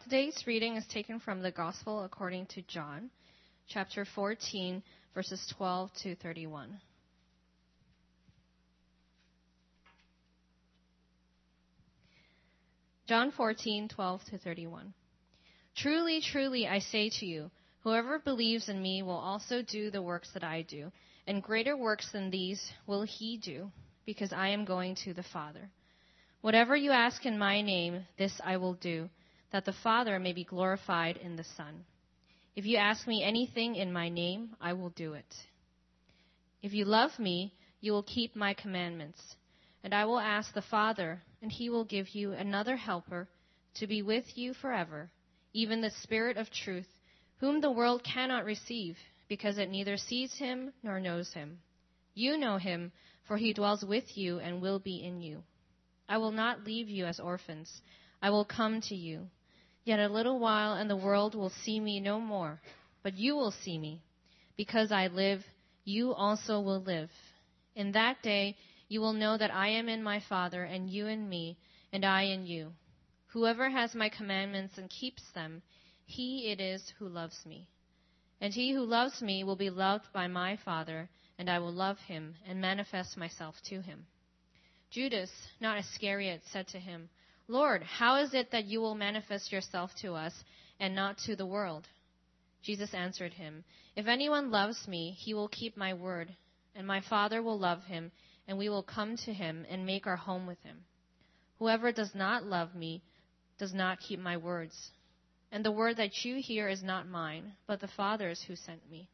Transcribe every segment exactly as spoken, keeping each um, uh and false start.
Today's reading is taken from the Gospel according to John, chapter fourteen, verses twelve to thirty-one. John fourteen, twelve to thirty-one. Truly, truly, I say to you, whoever believes in me will also do the works that I do, and greater works than these will he do, because I am going to the Father. Whatever you ask in my name, this I will do, that the Father may be glorified in the Son. If you ask me anything in my name, I will do it. If you love me, you will keep my commandments, and I will ask the Father, and he will give you another helper to be with you forever, even the Spirit of truth, whom the world cannot receive, because it neither sees him nor knows him. You know him, for he dwells with you and will be in you. I will not leave you as orphans. I will come to you. Yet a little while, and the world will see me no more. But you will see me. Because I live, you also will live. In that day, you will know that I am in my Father, and you in me, and I in you. Whoever has my commandments and keeps them, he it is who loves me. And he who loves me will be loved by my Father, and I will love him and manifest myself to him. Judas, not Iscariot, said to him, Lord, how is it that you will manifest yourself to us and not to the world? Jesus answered him, If anyone loves me, he will keep my word, and my Father will love him, and we will come to him and make our home with him. Whoever does not love me does not keep my words. And the word that you hear is not mine, but the Father's who sent me.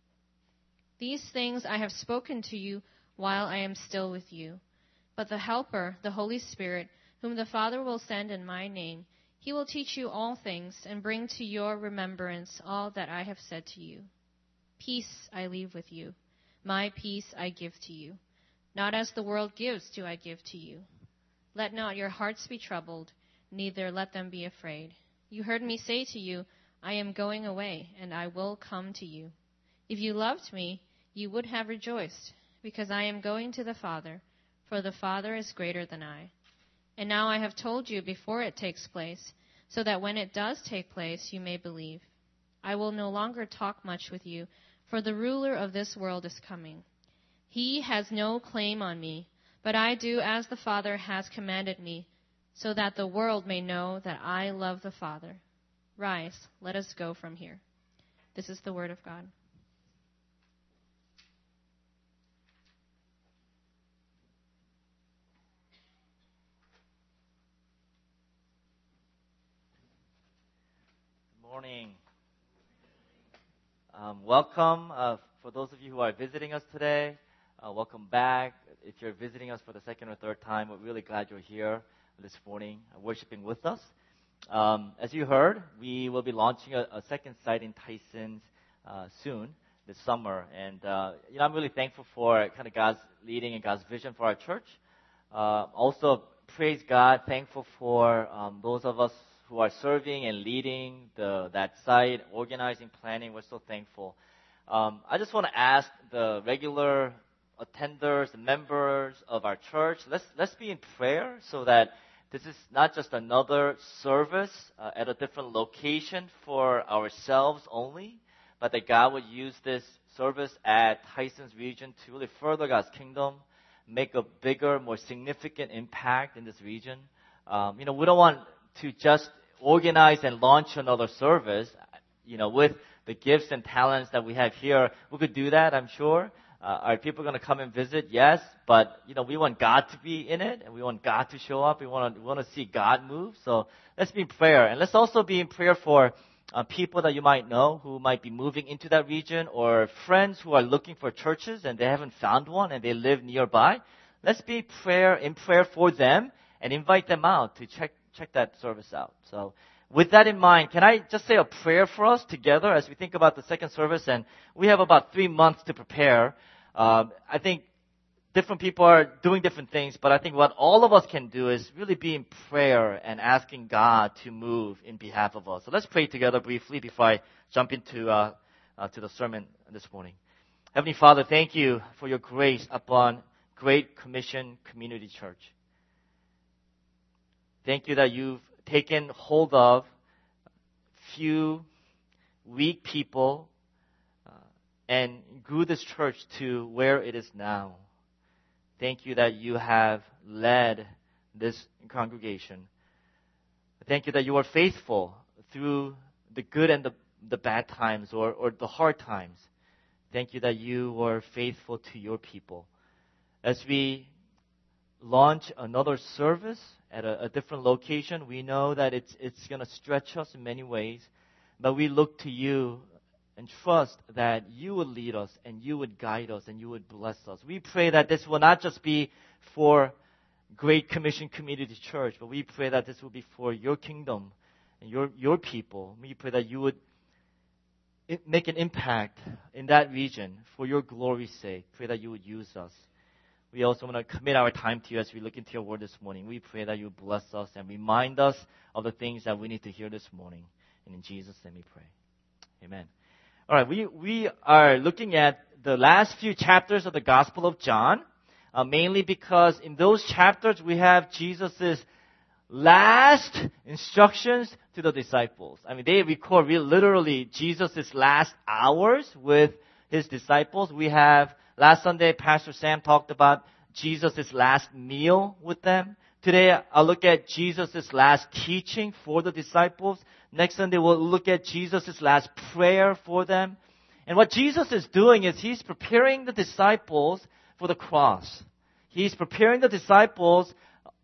These things I have spoken to you while I am still with you. But the Helper, the Holy Spirit, whom the Father will send in my name, he will teach you all things and bring to your remembrance all that I have said to you. Peace I leave with you. My peace I give to you. Not as the world gives do I give to you. Let not your hearts be troubled, neither let them be afraid. You heard me say to you, I am going away, and I will come to you. If you loved me, you would have rejoiced, because I am going to the Father, for the Father is greater than I. And now I have told you before it takes place, so that when it does take place, you may believe. I will no longer talk much with you, for the ruler of this world is coming. He has no claim on me, but I do as the Father has commanded me, so that the world may know that I love the Father. Rise, let us go from here. This is the word of God. Morning. Um, welcome uh, for those of you who are visiting us today. Uh, welcome back. If you're visiting us for the second or third time, we're really glad you're here this morning, uh, worshiping with us. Um, as you heard, we will be launching a, a second site in Tysons uh, soon this summer, and uh, you know I'm really thankful for kind of God's leading and God's vision for our church. Uh, also, praise God, thankful for um, those of us who are serving and leading the, that site, organizing, planning. We're so thankful. Um, I just want to ask the regular attenders, the members of our church, let's let's be in prayer so that this is not just another service uh, at a different location for ourselves only, but that God would use this service at Tysons region to really further God's kingdom, make a bigger, more significant impact in this region. Um, you know, we don't want to just organize and launch another service, you know, with the gifts and talents that we have here. We could do that, I'm sure. Uh, are people going to come and visit? Yes, but you know, we want God to be in it, and we want God to show up. We want to we want to see God move. So let's be in prayer, and let's also be in prayer for uh, people that you might know who might be moving into that region, or friends who are looking for churches and they haven't found one and they live nearby. Let's be prayer in prayer for them and invite them out to check. Check that service out. So with that in mind, can I just say a prayer for us together as we think about the second service? And we have about three months to prepare. Um, I think different people are doing different things, but I think what all of us can do is really be in prayer and asking God to move in behalf of us. So let's pray together briefly before I jump into uh, uh, to the sermon this morning. Heavenly Father, thank you for your grace upon Great Commission Community Church. Thank you that you've taken hold of few weak people uh, and grew this church to where it is now. Thank you that you have led this congregation. Thank you that you are faithful through the good and the, the bad times or, or the hard times. Thank you that you were faithful to your people. As we launch another service at a, a different location, we know that it's it's going to stretch us in many ways, but we look to you and trust that you would lead us and you would guide us and you would bless us. We pray that this will not just be for Great Commission Community Church, but we pray that this will be for your kingdom and your your people. We pray that you would make an impact in that region for your glory's sake. Pray that you would use us. We also want to commit our time to you as we look into your word this morning. We pray that you bless us and remind us of the things that we need to hear this morning. And in Jesus' name we pray. Amen. All right, we, we are looking at the last few chapters of the Gospel of John, uh, mainly because in those chapters we have Jesus' last instructions to the disciples. I mean, they record real, literally Jesus' last hours with his disciples. We have Last Sunday, Pastor Sam talked about Jesus' last meal with them. Today, I'll look at Jesus' last teaching for the disciples. Next Sunday, we'll look at Jesus' last prayer for them. And what Jesus is doing is he's preparing the disciples for the cross. He's preparing the disciples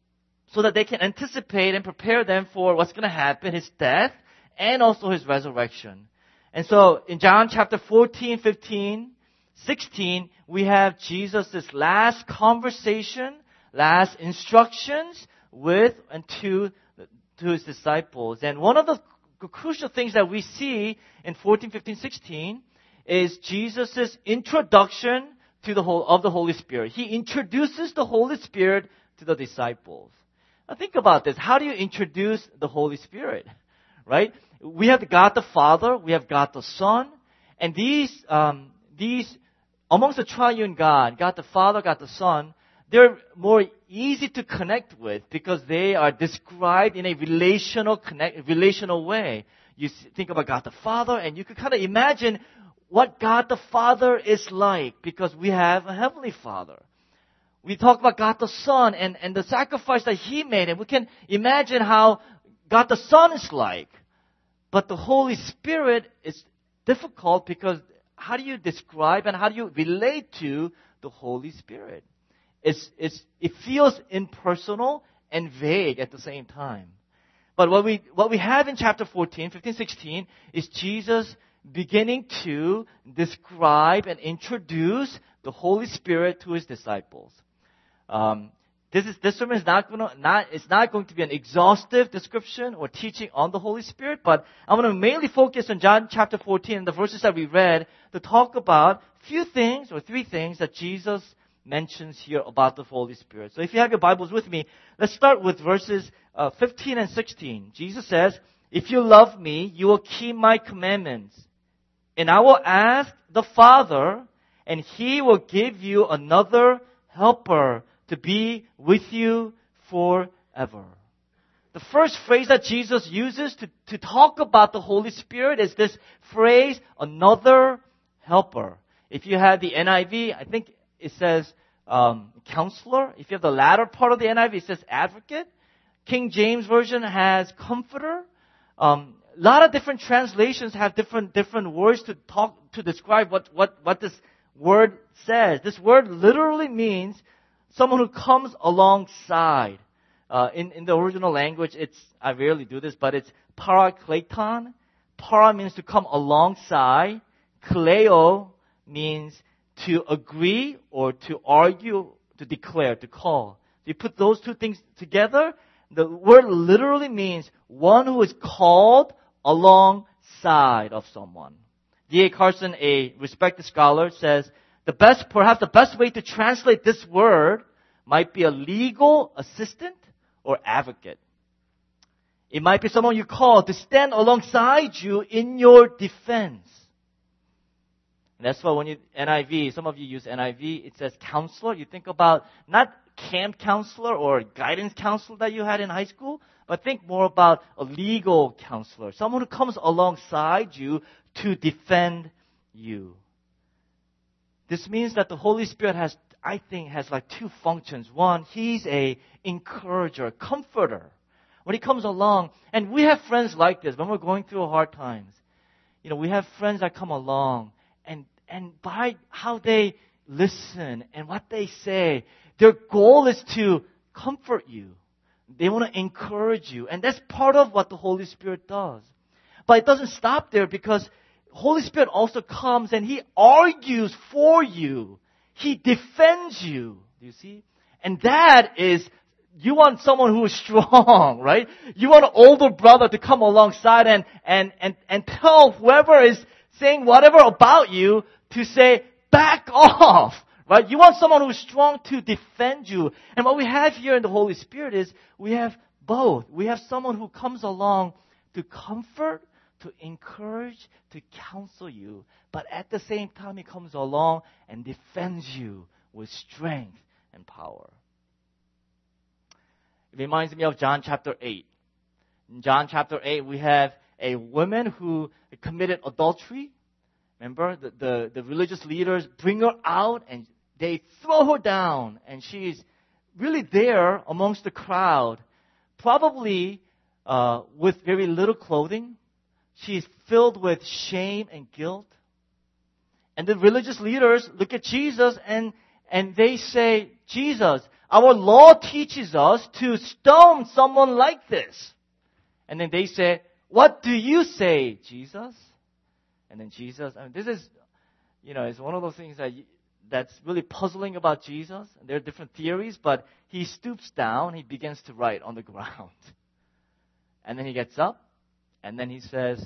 so that they can anticipate and prepare them for what's going to happen, his death, and also his resurrection. And so, in John chapter fourteen, fifteen, sixteen, we have Jesus' last conversation, last instructions with and to, to his disciples. And one of the crucial things that we see in fourteen, fifteen, sixteen is Jesus' introduction to the whole, of the Holy Spirit. He introduces the Holy Spirit to the disciples. Now think about this. How do you introduce the Holy Spirit? Right? We have God the Father, we have God the Son, and these, um, these amongst the triune God, God the Father, God the Son, they're more easy to connect with because they are described in a relational connect, relational way. You think about God the Father and you can kind of imagine what God the Father is like because we have a Heavenly Father. We talk about God the Son and, and the sacrifice that He made, and we can imagine how God the Son is like. But the Holy Spirit is difficult because how do you describe and how do you relate to the Holy Spirit? It's, it's, it feels impersonal and vague at the same time. But what we, what we have in chapter fourteen, fifteen, sixteen is Jesus beginning to describe and introduce the Holy Spirit to His disciples. Um, this is, this sermon is not going to, not, it's not going to be an exhaustive description or teaching on the Holy Spirit, but I'm going to mainly focus on John chapter fourteen and the verses that we read to talk about a few things or three things that Jesus mentions here about the Holy Spirit. So if you have your Bibles with me, let's start with verses uh, fifteen and sixteen. Jesus says, "If you love me, you will keep my commandments. And I will ask the Father, and He will give you another helper to be with you forever." The first phrase that Jesus uses to, to talk about the Holy Spirit is this phrase, another helper. If you have the N I V, I think it says um, counselor. If you have the latter part of the N I V, it says advocate. King James Version has comforter. Um, a lot of different translations have different different words to talk to describe what, what, what this word says. This word literally means someone who comes alongside. Uh, in, in the original language, it's, I rarely do this, but it's parakleton. Para means to come alongside. Kleo means to agree or to argue, to declare, to call. You put those two things together, the word literally means one who is called alongside of someone. D A Carson, a respected scholar, says, the best, perhaps the best way to translate this word might be a legal assistant or advocate. It might be someone you call to stand alongside you in your defense. And that's why when you, N I V, some of you use N I V, it says counselor. You think about not camp counselor or guidance counselor that you had in high school, but think more about a legal counselor, someone who comes alongside you to defend you. This means that the Holy Spirit has, I think, has like two functions. One, He's a encourager, comforter. When He comes along, and we have friends like this when we're going through hard times. You know, we have friends that come along, and, and by how they listen and what they say, their goal is to comfort you. They want to encourage you. And that's part of what the Holy Spirit does. But it doesn't stop there, because Holy Spirit also comes and He argues for you. He defends you. Do you see? And that is, you want someone who is strong, right? You want an older brother to come alongside and, and, and, and tell whoever is saying whatever about you to say, back off, right? You want someone who is strong to defend you. And what we have here in the Holy Spirit is we have both. We have someone who comes along to comfort, to encourage, to counsel you. But at the same time, He comes along and defends you with strength and power. It reminds me of John chapter eight. In John chapter eight, we have a woman who committed adultery. Remember, the, the, the religious leaders bring her out and they throw her down. And she's really there amongst the crowd, probably uh, with very little clothing. She's filled with shame and guilt. And the religious leaders look at Jesus and, and they say, Jesus, our law teaches us to stone someone like this. And then they say, what do you say, Jesus? And then Jesus, I mean, this is, you know, it's one of those things that you, that's really puzzling about Jesus. There are different theories, but He stoops down, He begins to write on the ground. And then He gets up, and then He says,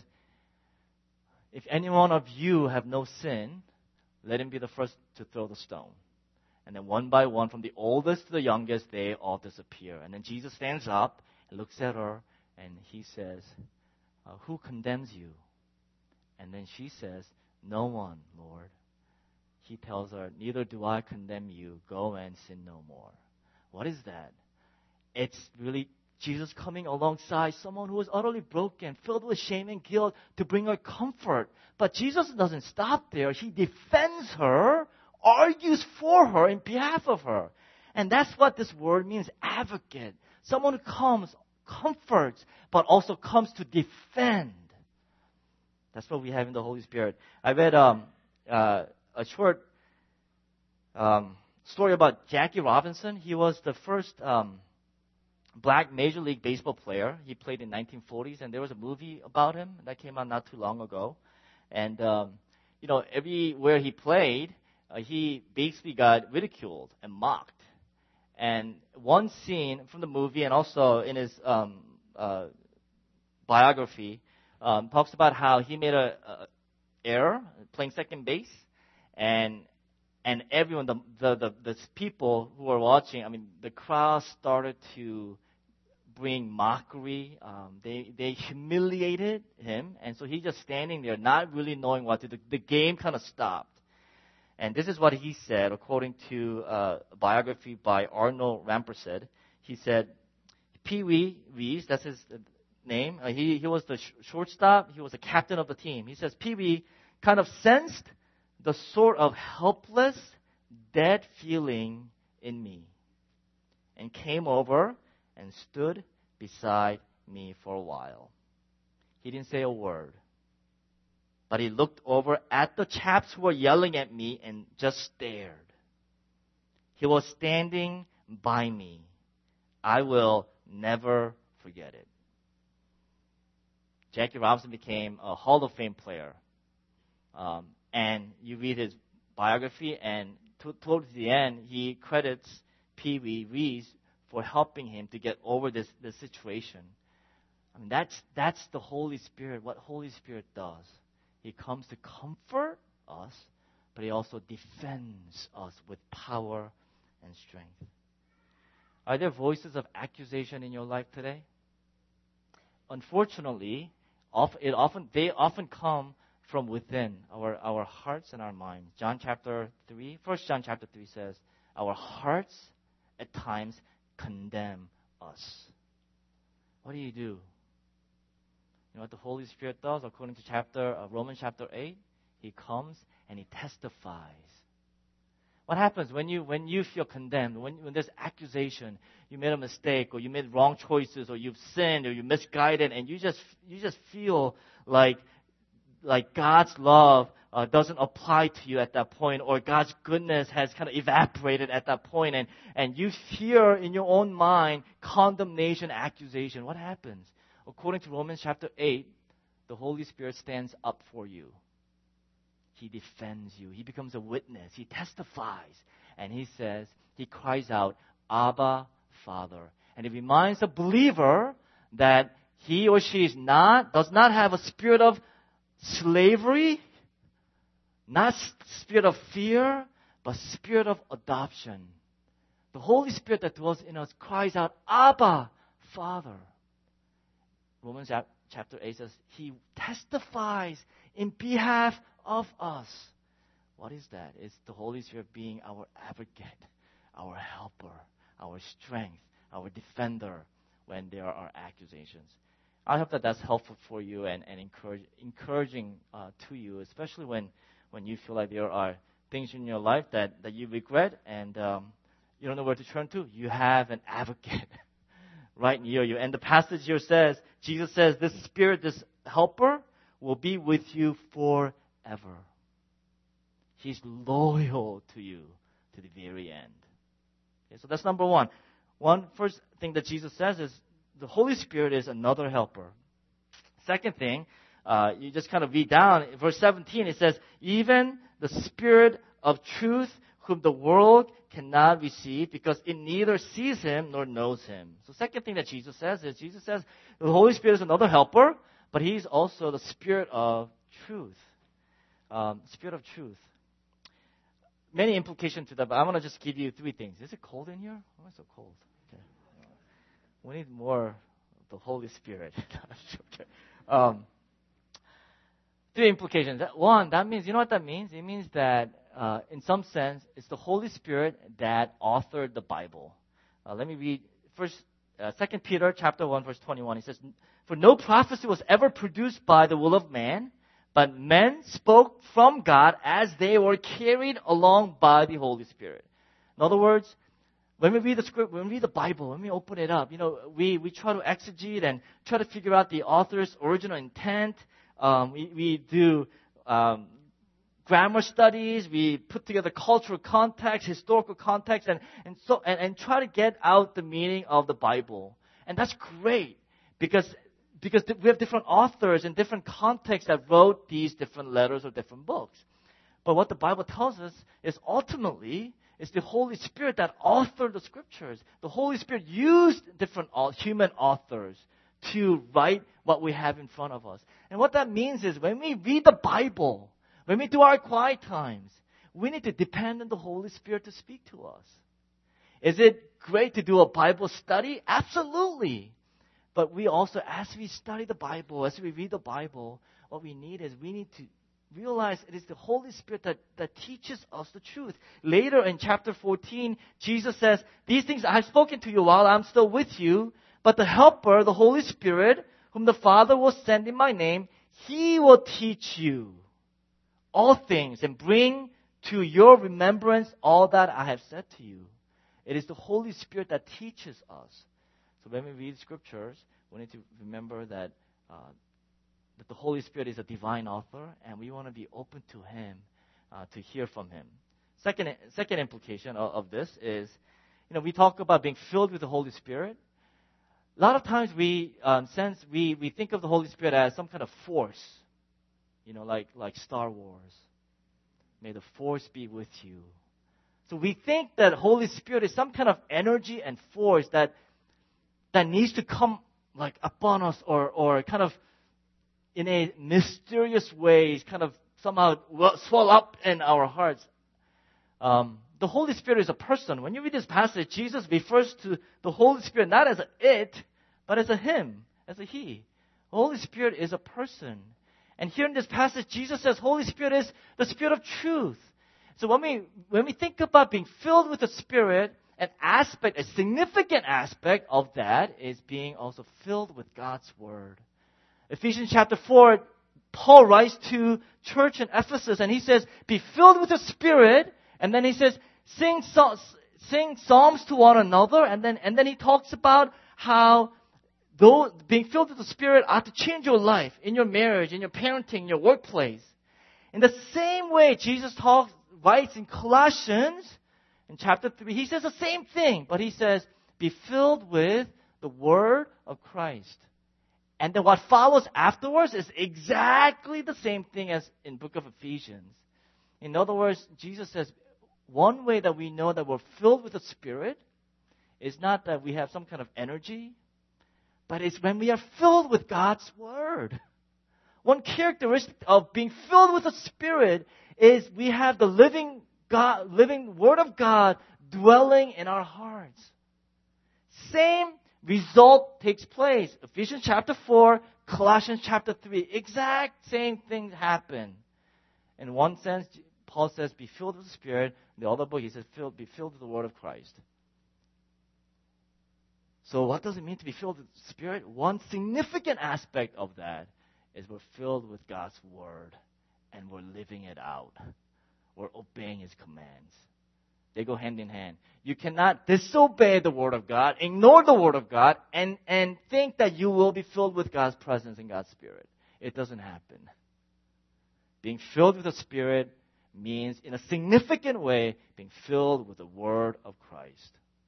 if any one of you have no sin, let him be the first to throw the stone. And then one by one, from the oldest to the youngest, they all disappear. And then Jesus stands up and looks at her, and He says, uh, who condemns you? And then she says, no one, Lord. He tells her, neither do I condemn you. Go and sin no more. What is that? It's really Jesus coming alongside someone who is utterly broken, filled with shame and guilt, to bring her comfort. But Jesus doesn't stop there. He defends her, argues for her in behalf of her. And that's what this word means, advocate. Someone who comes, comforts, but also comes to defend. That's what we have in the Holy Spirit. I read um, uh, a short um, story about Jackie Robinson. He was the first um, black Major League Baseball player. He played in nineteen forties, and there was a movie about him that came out not too long ago. And, um, you know, everywhere he played, uh, he basically got ridiculed and mocked. And one scene from the movie, and also in his um, uh, biography, um, talks about how he made a, a error playing second base, and and everyone, the, the the the people who were watching, I mean, the crowd started to bring mockery. Um, they they humiliated him, and so he's just standing there, not really knowing what to do. The game kind of stopped. And this is what he said, according to uh, a biography by Arnold Rampersad. He said, Pee Wee Reese, that's his name. Uh, he, he was the sh- shortstop. He was the captain of the team. He says, Pee Wee kind of sensed the sort of helpless, dead feeling in me and came over and stood beside me for a while. He didn't say a word. But he looked over at the chaps who were yelling at me and just stared. He was standing by me. I will never forget it. Jackie Robinson became a Hall of Fame player. Um, and you read his biography, and t- towards the end, he credits Pee Wee Reese for helping him to get over this, this situation. I mean, that's, that's the Holy Spirit, what Holy Spirit does. He comes to comfort us, but He also defends us with power and strength. Are there voices of accusation in your life today? Unfortunately, it often they often come from within our, our hearts and our minds. John chapter three, First John chapter three says, our hearts at times condemn us. What do you do? You know what the Holy Spirit does? According to chapter uh, Romans chapter eight, He comes and He testifies. What happens when you when you feel condemned, when, when there's accusation, you made a mistake, or you made wrong choices, or you've sinned, or you're misguided, and you just you just feel like like God's love uh, doesn't apply to you at that point, or God's goodness has kind of evaporated at that point, and, and you hear in your own mind condemnation, accusation. What happens? According to Romans chapter eight, the Holy Spirit stands up for you. He defends you. He becomes a witness. He testifies. And he says, he cries out, Abba, Father. And it reminds the believer that he or she is not, does not have a spirit of slavery, not spirit of fear, but spirit of adoption. The Holy Spirit that dwells in us cries out, Abba, Father. Romans chapter eight says, He testifies in behalf of us. What is that? It's the Holy Spirit being our advocate, our helper, our strength, our defender when there are accusations. I hope that that's helpful for you and, and encourage, encouraging uh, to you, especially when, when you feel like there are things in your life that, that you regret and um, you don't know where to turn to. You have an advocate right near you. And the passage here says, Jesus says, this Spirit, this helper, will be with you forever. He's loyal to you to the very end. Okay, so that's number one. One first thing that Jesus says is the Holy Spirit is another helper. Second thing, uh, you just kind of read down, verse seventeen, it says, even the Spirit of truth whom the world cannot receive because it neither sees Him nor knows Him. So second thing that Jesus says is, Jesus says the Holy Spirit is another helper, but He's also the Spirit of truth. Um, Spirit of truth. Many implications to that, but I want to just give you three things. Is it cold in here? Why is it so cold? Okay. We need more of the Holy Spirit. Okay. um, three implications. One, that means, you know what that means? It means that, uh, in some sense, it's the Holy Spirit that authored the Bible. Uh, let me read first, uh, Second Peter chapter one, verse twenty-one. It says, for no prophecy was ever produced by the will of man, but men spoke from God as they were carried along by the Holy Spirit. In other words, when we read the script, when we read the Bible, when we open it up, you know, we, we try to exegete and try to figure out the author's original intent. Um, we, we do um, grammar studies. We put together cultural context, historical context, and, and so and, and try to get out the meaning of the Bible. And that's great because Because we have different authors in different contexts that wrote these different letters or different books. But what the Bible tells us is ultimately it's the Holy Spirit that authored the Scriptures. The Holy Spirit used different human authors to write what we have in front of us. And what that means is when we read the Bible, when we do our quiet times, we need to depend on the Holy Spirit to speak to us. Is it great to do a Bible study? Absolutely. But we also, as we study the Bible, as we read the Bible, what we need is we need to realize it is the Holy Spirit that, that teaches us the truth. Later in chapter fourteen, Jesus says, these things I have spoken to you while I'm still with you, but the Helper, the Holy Spirit, whom the Father will send in my name, He will teach you all things and bring to your remembrance all that I have said to you. It is the Holy Spirit that teaches us. So when we read scriptures, we need to remember that uh, that the Holy Spirit is a divine author, and we want to be open to Him uh, to hear from Him. Second, second implication of, of this is, you know, we talk about being filled with the Holy Spirit. A lot of times we um, sense we, we think of the Holy Spirit as some kind of force, you know, like like Star Wars. May the force be with you. So we think that Holy Spirit is some kind of energy and force that that needs to come like upon us or, or kind of in a mysterious way, kind of somehow swell up in our hearts. Um, the Holy Spirit is a person. When you read this passage, Jesus refers to the Holy Spirit not as a it, but as a him, as a he. The Holy Spirit is a person. And here in this passage, Jesus says Holy Spirit is the Spirit of truth. So when we when we think about being filled with the Spirit, an aspect, a significant aspect of that is being also filled with God's Word. Ephesians chapter four, Paul writes to church in Ephesus, and he says, be filled with the Spirit, and then he says, sing, so, sing psalms to one another, and then, and then he talks about how though being filled with the Spirit ought to change your life, in your marriage, in your parenting, in your workplace. In the same way, Jesus talks, writes in Colossians, in chapter three, he says the same thing, but he says, be filled with the Word of Christ. And then what follows afterwards is exactly the same thing as in book of Ephesians. In other words, Jesus says, one way that we know that we're filled with the Spirit is not that we have some kind of energy, but it's when we are filled with God's Word. One characteristic of being filled with the Spirit is we have the living God, living Word of God dwelling in our hearts. Same result takes place. Ephesians chapter four, Colossians chapter three. Exact same things happen. In one sense, Paul says, be filled with the Spirit. In the other book, he says, be filled with the Word of Christ. So what does it mean to be filled with the Spirit? One significant aspect of that is we're filled with God's Word and we're living it out. We're obeying His commands. They go hand in hand. You cannot disobey the Word of God, ignore the Word of God, and, and think that you will be filled with God's presence and God's Spirit. It doesn't happen. Being filled with the Spirit means, in a significant way, being filled with the Word of Christ.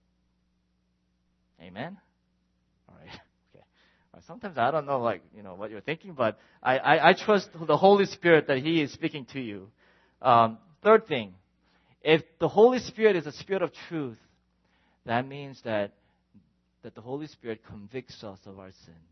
Amen? All right. Okay. Sometimes I don't know, like, you know, what you're thinking, but I, I, I trust the Holy Spirit that He is speaking to you. Um, third thing, if the Holy Spirit is a spirit of truth, that means that, that the Holy Spirit convicts us of our sins.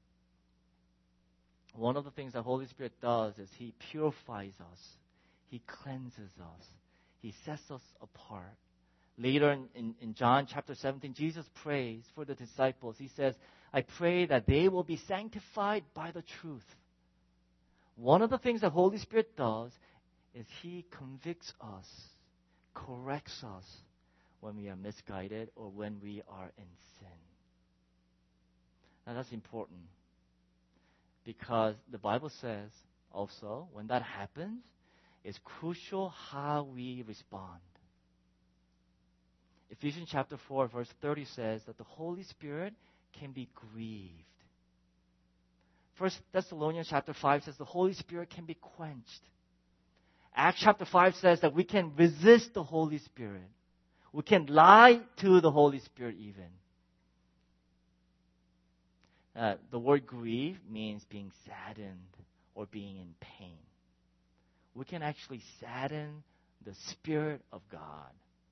One of the things the Holy Spirit does is He purifies us. He cleanses us. He sets us apart. Later in, in, in John chapter seventeen, Jesus prays for the disciples. He says, I pray that they will be sanctified by the truth. One of the things the Holy Spirit does is He convicts us, corrects us when we are misguided or when we are in sin. Now that's important because the Bible says also when that happens, it's crucial how we respond. Ephesians chapter four, verse thirty says that the Holy Spirit can be grieved. First Thessalonians chapter five says the Holy Spirit can be quenched. Acts chapter five says that we can resist the Holy Spirit. We can lie to the Holy Spirit even. Uh, the word grieve means being saddened or being in pain. We can actually sadden the Spirit of God.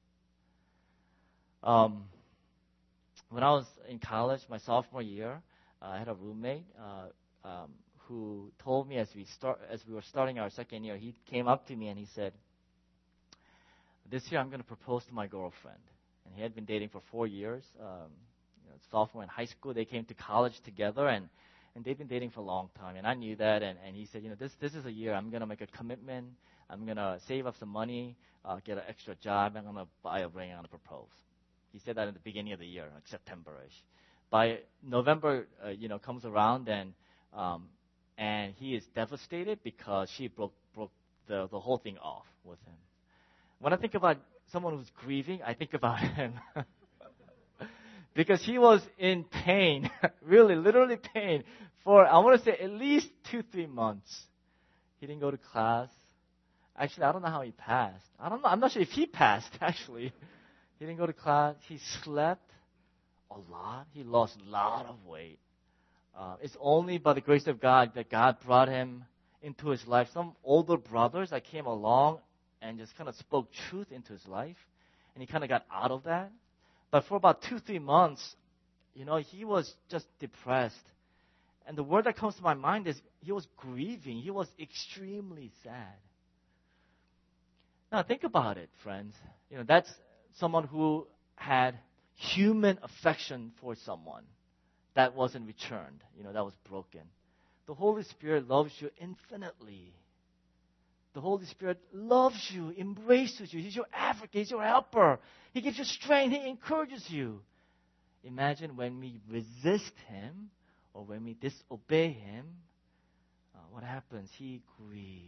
Um, when I was in college, my sophomore year, uh, I had a roommate uh, um, who told me as we start, as we were starting our second year, he came up to me and he said, "This year I'm going to propose to my girlfriend." And he had been dating for four years. Um, you know, sophomore in high school, they came to college together, and, and they've been dating for a long time. And I knew that. And, and he said, "You know, this this is a year I'm going to make a commitment. I'm going to save up some money, uh, get an extra job. I'm going to buy a ring. I'm going to propose." He said that in the beginning of the year, like September-ish. By November, uh, you know, comes around, and um, and he is devastated because she broke broke the, the whole thing off with him. When I think about someone who's grieving, I think about him. Because he was in pain, really, literally pain, for, I want to say, at least two, three months. He didn't go to class. Actually, I don't know how he passed. I don't know. I'm not sure if he passed, actually. He didn't go to class. He slept a lot. He lost a lot of weight. Uh, it's only by the grace of God that God brought him into his life. Some older brothers that came along and just kind of spoke truth into his life. And he kind of got out of that. But for about two, three months, you know, he was just depressed. And the word that comes to my mind is he was grieving. He was extremely sad. Now, think about it, friends. You know, that's someone who had human affection for someone that wasn't returned, you know, that was broken. The Holy Spirit loves you infinitely. The Holy Spirit loves you, embraces you. He's your advocate. He's your helper. He gives you strength. He encourages you. Imagine when we resist Him or when we disobey Him, uh, what happens? He grieves.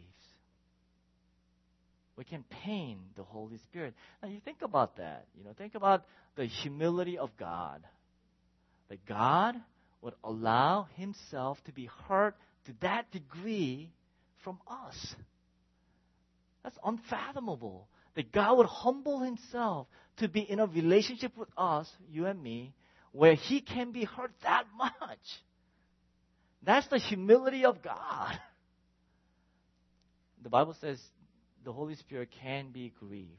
We can pain the Holy Spirit. Now you think about that. You know, think about the humility of God. That God would allow Himself to be hurt to that degree from us. That's unfathomable. That God would humble Himself to be in a relationship with us, you and me, where He can be hurt that much. That's the humility of God. The Bible says the Holy Spirit can be grieved.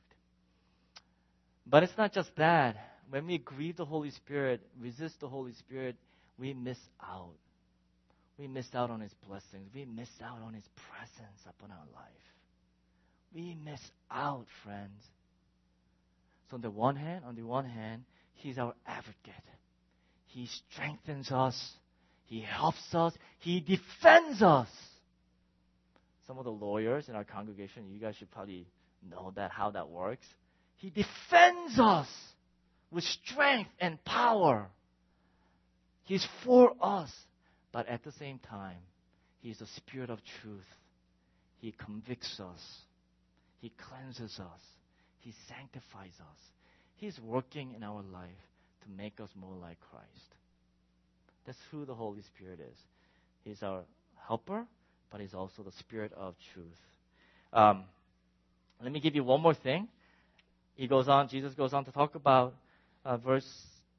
But it's not just that. When we grieve the Holy Spirit, resist the Holy Spirit, we miss out. We miss out on His blessings. We miss out on His presence upon our life. We miss out, friends. So on the one hand, on the one hand, He's our advocate. He strengthens us. He helps us. He defends us. Some of the lawyers in our congregation, you guys should probably know that, how that works. He defends us with strength and power. He's for us. But at the same time, He's the Spirit of truth. He convicts us. He cleanses us. He sanctifies us. He's working in our life to make us more like Christ. That's who the Holy Spirit is. He's our helper, but He's also the Spirit of truth. Um, let me give you one more thing. He goes on, Jesus goes on to talk about uh, verse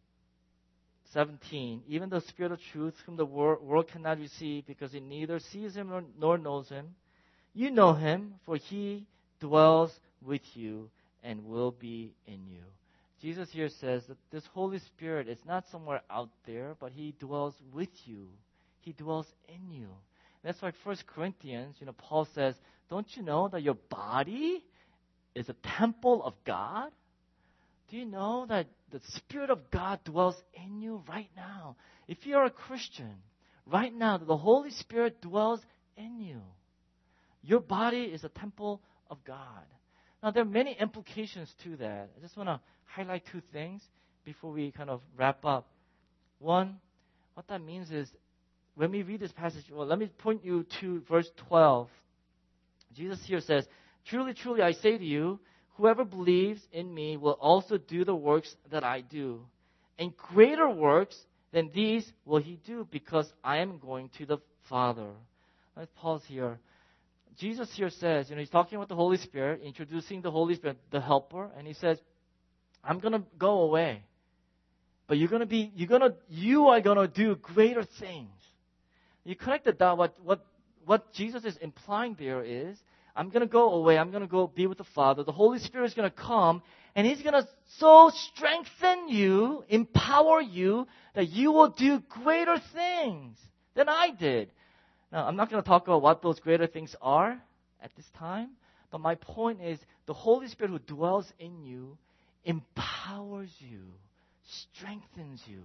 seventeen. Even the Spirit of truth, whom the wor- world cannot receive, because it neither sees Him nor, nor knows Him. You know Him, for He dwells with you and will be in you. Jesus here says that this Holy Spirit is not somewhere out there, but He dwells with you. He dwells in you. That's why First Corinthians, you know, Paul says, don't you know that your body is a temple of God? Do you know that the Spirit of God dwells in you right now? If you're a Christian, right now, the Holy Spirit dwells in you. Your body is a temple of God. Now, there are many implications to that. I just want to highlight two things before we kind of wrap up. One, what that means is when we read this passage, well, let me point you to verse twelve. Jesus here says, truly, truly, I say to you, whoever believes in me will also do the works that I do. And greater works than these will he do, because I am going to the Father. Let's pause here. Jesus here says, you know, he's talking about the Holy Spirit, introducing the Holy Spirit, the helper, and he says, I'm going to go away. But you're going to be, you're going to, you are going to do greater things. You connect the dot. What, what, what Jesus is implying there is, I'm going to go away. I'm going to go be with the Father. The Holy Spirit is going to come, and He's going to so strengthen you, empower you, that you will do greater things than I did. Now, I'm not going to talk about what those greater things are at this time, but my point is the Holy Spirit who dwells in you empowers you, strengthens you.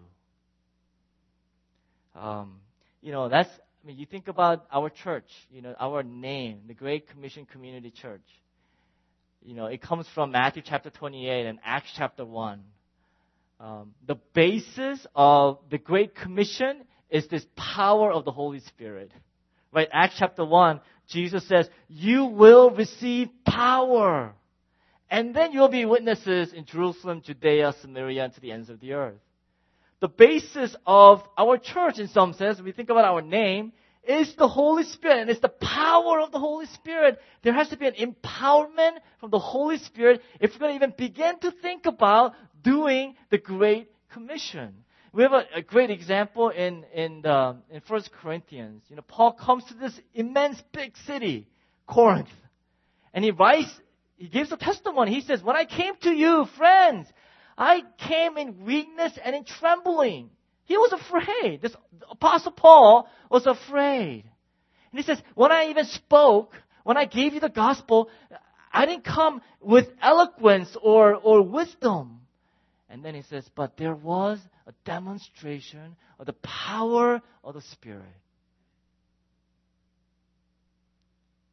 Um, you know, that's, I mean, you think about our church, you know, our name, the Great Commission Community Church. You know, it comes from Matthew chapter twenty-eight and Acts chapter one. Um, the basis of the Great Commission is this power of the Holy Spirit. Right? Acts chapter one, Jesus says, you will receive power. And then you'll be witnesses in Jerusalem, Judea, Samaria, and to the ends of the earth. The basis of our church, in some sense, when we think about our name, is the Holy Spirit. And it's the power of the Holy Spirit. There has to be an empowerment from the Holy Spirit if we're going to even begin to think about doing the Great Commission. We have a, a great example in in, the, in First Corinthians. You know, Paul comes to this immense big city, Corinth, and he writes, he gives a testimony. He says, when I came to you, friends, I came in weakness and in trembling. He was afraid. This Apostle Paul was afraid. And he says, when I even spoke, when I gave you the gospel, I didn't come with eloquence or, or wisdom. And then he says, but there was a demonstration of the power of the Spirit.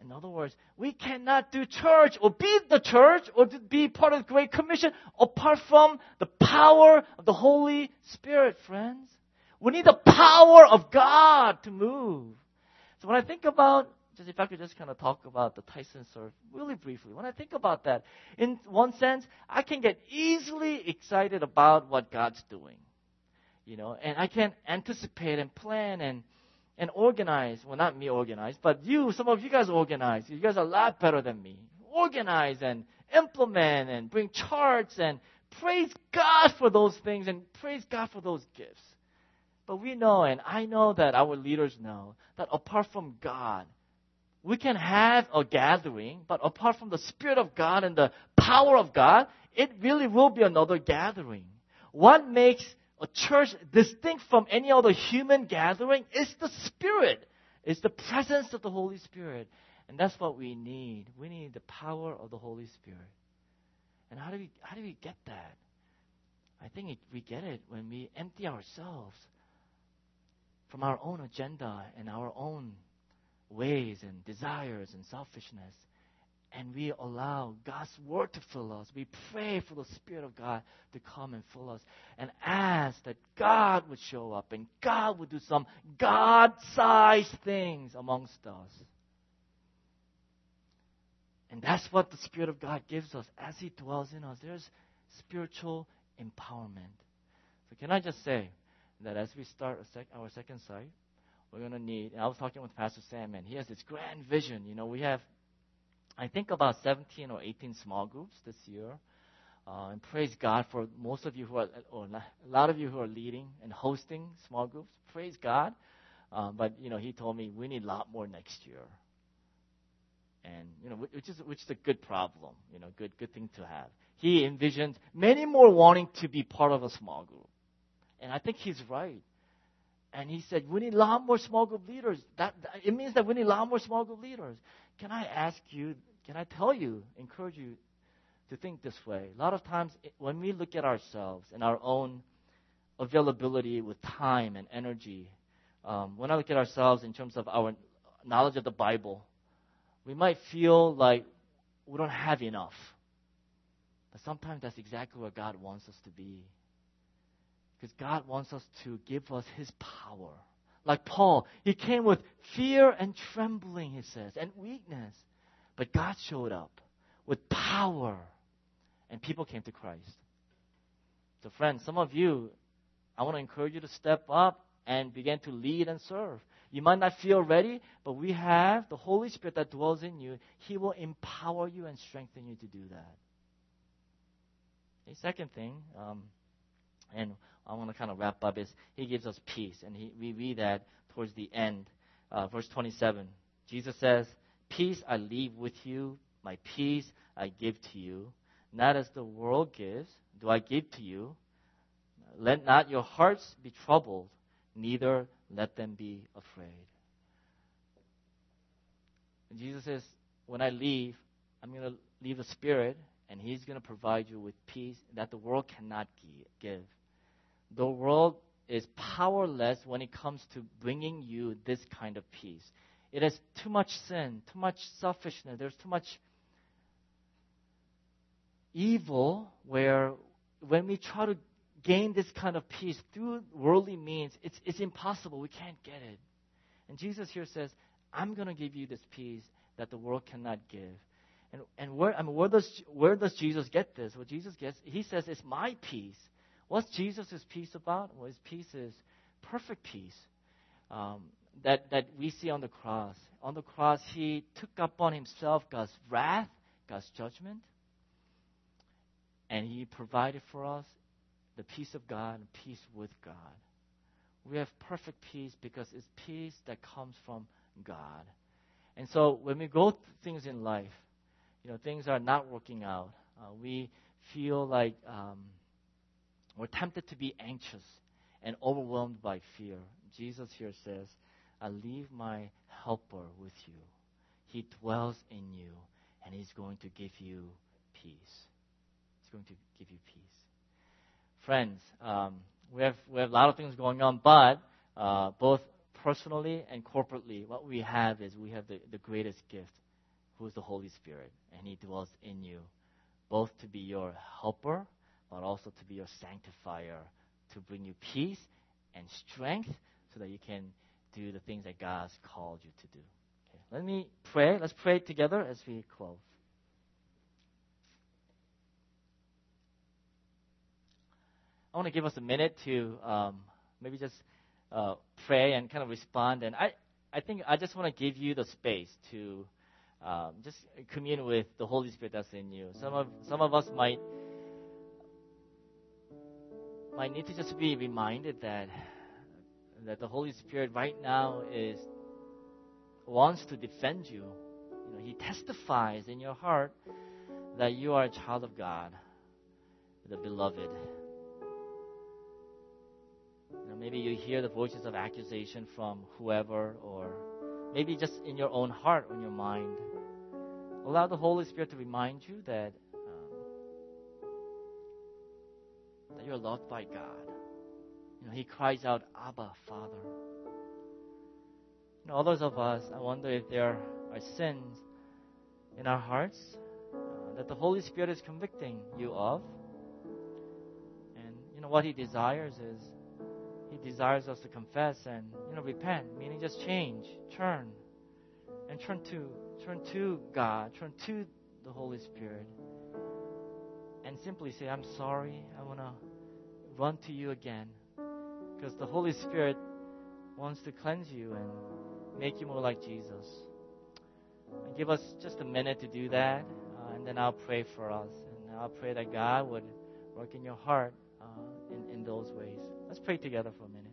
In other words, we cannot do church or be the church or to be part of the Great Commission apart from the power of the Holy Spirit, friends. We need the power of God to move. So when I think about, just if I could just kind of talk about the Tyson surf really briefly. When I think about that, in one sense, I can get easily excited about what God's doing. You know, and I can anticipate and plan and And organize. Well, not me organize, but you, some of you guys organize. You guys are a lot better than me. Organize and implement and bring charts and praise God for those things and praise God for those gifts. But we know, and I know that our leaders know, that apart from God, we can have a gathering, but apart from the Spirit of God and the power of God, it really will be another gathering. What makes a church distinct from any other human gathering is the Spirit. It's the presence of the Holy Spirit. And that's what we need. We need the power of the Holy Spirit. And how do we how do we get that? I think it, we get it when we empty ourselves from our own agenda and our own ways and desires and selfishness. And we allow God's Word to fill us. We pray for the Spirit of God to come and fill us. And ask that God would show up and God would do some God-sized things amongst us. And that's what the Spirit of God gives us as He dwells in us. There's spiritual empowerment. So can I just say that as we start a sec- our second site, we're going to need, and I was talking with Pastor Sam, and he has this grand vision. You know, we have I think about seventeen or eighteen small groups this year. Uh, and praise God for most of you who are, or a lot of you who are leading and hosting small groups. Praise God. Um, but, you know, he told me we need a lot more next year. And, you know, which is, which is a good problem, you know, good, good thing to have. He envisioned many more wanting to be part of a small group. And I think he's right. And he said, we need a lot more small group leaders. That, that it means that we need a lot more small group leaders. Can I ask you, can I tell you, encourage you to think this way? A lot of times when we look at ourselves and our own availability with time and energy, um, when I look at ourselves in terms of our knowledge of the Bible, we might feel like we don't have enough. But sometimes that's exactly where God wants us to be. Because God wants us to give us His power. Like Paul, he came with fear and trembling, he says, and weakness. But God showed up with power, and people came to Christ. So friends, some of you, I want to encourage you to step up and begin to lead and serve. You might not feel ready, but we have the Holy Spirit that dwells in you. He will empower you and strengthen you to do that. The second thing, um, and I want to kind of wrap up, is He gives us peace. And he, we read that towards the end, uh, verse twenty-seven. Jesus says, peace I leave with you, my peace I give to you. Not as the world gives, do I give to you. Let not your hearts be troubled, neither let them be afraid. And Jesus says, when I leave, I'm going to leave the Spirit, and He's going to provide you with peace that the world cannot give. The world is powerless when it comes to bringing you this kind of peace. It has too much sin, too much selfishness. There's too much evil where when we try to gain this kind of peace through worldly means, it's, it's impossible. We can't get it. And Jesus here says, I'm going to give you this peace that the world cannot give. And, and where, I mean, where, does, where does Jesus get this? Well, Jesus gets, He says, it's my peace. What's Jesus' peace about? Well, His peace is perfect peace um, that, that we see on the cross. On the cross, He took upon Himself God's wrath, God's judgment, and He provided for us the peace of God and peace with God. We have perfect peace because it's peace that comes from God. And so when we go through things in life, you know, things are not working out. Uh, we feel like um, we're tempted to be anxious and overwhelmed by fear. Jesus here says, I leave my helper with you. He dwells in you, and He's going to give you peace. He's going to give you peace. Friends, um, we have we have a lot of things going on, but uh, both personally and corporately, what we have is we have the, the greatest gift, who is the Holy Spirit, and He dwells in you, both to be your helper, but also to be your sanctifier, to bring you peace and strength so that you can do the things that God's called you to do. Okay, let me pray. Let's pray together as we close. I want to give us a minute to um, maybe just uh, pray and kind of respond. And I, I think I just want to give you the space to um, just commune with the Holy Spirit that's in you. Some of some of us might might need to just be reminded that that the Holy Spirit right now is wants to defend you. You know, He testifies in your heart that you are a child of God, the beloved. You know, maybe you hear the voices of accusation from whoever, or maybe just in your own heart or in your mind. Allow the Holy Spirit to remind you that um, that you're loved by God. You know, He cries out, Abba, Father. You know, others of us, I wonder if there are sins in our hearts uh, that the Holy Spirit is convicting you of. And, you know, what He desires is He desires us to confess and, you know, repent, meaning just change, turn, and turn to turn to God, turn to the Holy Spirit, and simply say, I'm sorry, I want to run to you again, because the Holy Spirit wants to cleanse you and make you more like Jesus. And give us just a minute to do that, uh, and then I'll pray for us, and I'll pray that God would work in your heart uh, in, in those ways. Let's pray together for a minute.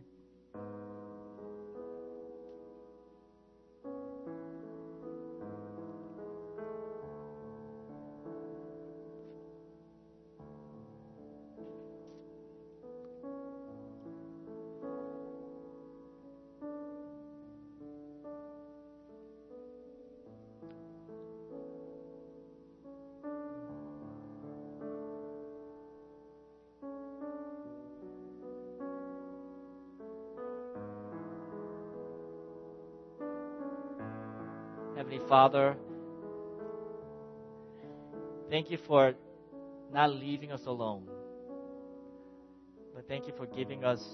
Heavenly Father, thank you for not leaving us alone, but thank you for giving us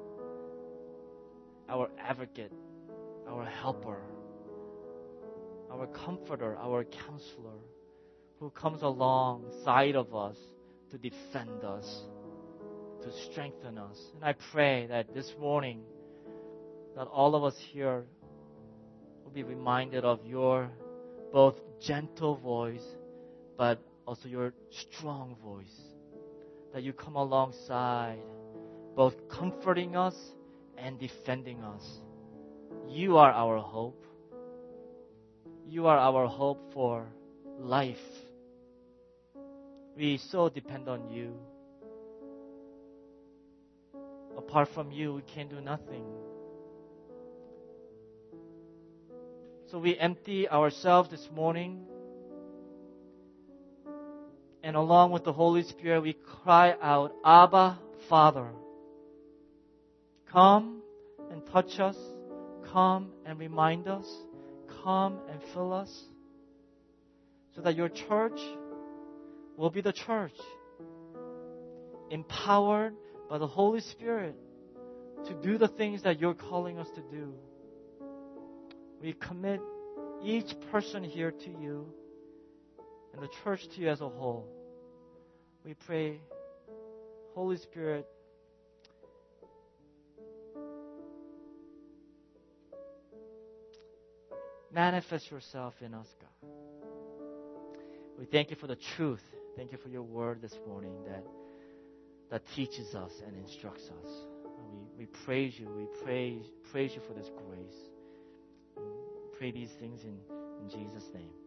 our advocate, our helper, our comforter, our counselor, who comes alongside of us to defend us, to strengthen us. And I pray that this morning, that all of us here will be reminded of your both gentle voice, but also your strong voice, that you come alongside, both comforting us and defending us. You are our hope. You are our hope for life. We so depend on you. Apart from you, we can do nothing. So we empty ourselves this morning, and along with the Holy Spirit, we cry out, Abba, Father. Come and touch us. Come and remind us. Come and fill us, so that your church will be the church, empowered by the Holy Spirit to do the things that you're calling us to do. We commit each person here to you and the church to you as a whole. We pray, Holy Spirit, manifest yourself in us, God. We thank you for the truth. Thank you for your word this morning that that teaches us and instructs us. We, we praise you. We praise, praise you for this grace. We pray these things in, in Jesus' name.